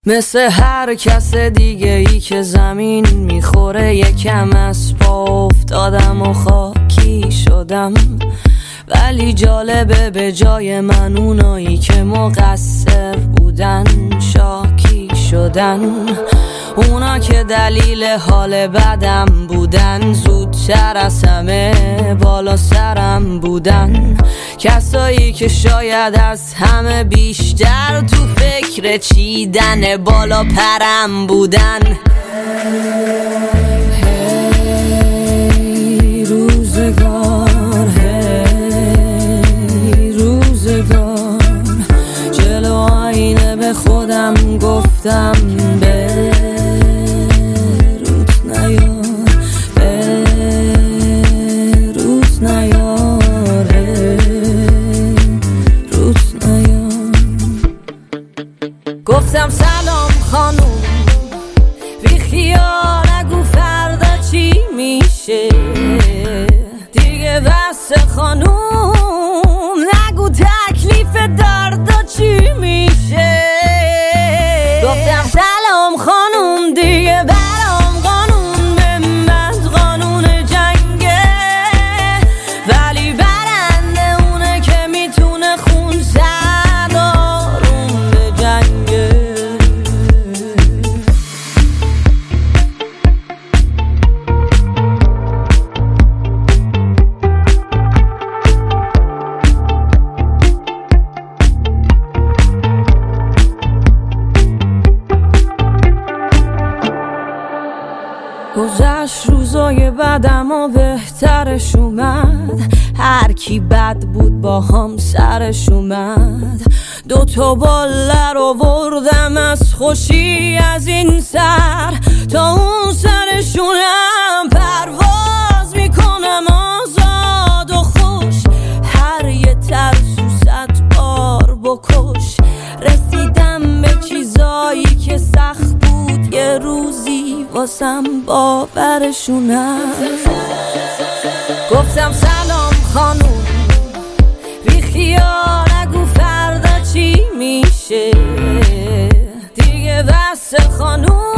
مثل هر کس دیگه ای که زمین میخوره یکم از پا افتادم و خاکی شدم، ولی جالبه به جای من اونایی که مقصر بودن شاکی شدن. اونا که دلیل حال بدم بودن زودتر از همه بالا سرم بودن. کسایی که شاید از همه بیشتر تو فکر چیدن بالا پرم بودن. هی روزگار، هی روزگار، جلو آینه به خودم گفتم بروت نیار، بروت نیار، بروت نیار. گفتم سلام خانوم، بی خیال نگو فردا چی میشه دیگه، بس خانوم نگو تکلیف دردا چی میشه. گفتم سلام خانوم، دیگه برام قانون به من قانون جنگه، ولی برنده اونه که میتونه خون زد آروم به جنگه. گذشت روزای بعدم و بهترش اومد، هر کی بد بود با هم سرش اومد. دوتا باله رو بردم از خوشی از این سر تا اون سرشونم، پرواز میکنم آزاد و خوش، هر یه ترسو 100 بار بکش. رسیدم به چیزایی که سخت بود یه روزی واسم باورشونم. گفتم سلام خانوم، بی خیال نگو فردا چی میشه دیگه، بس خانوم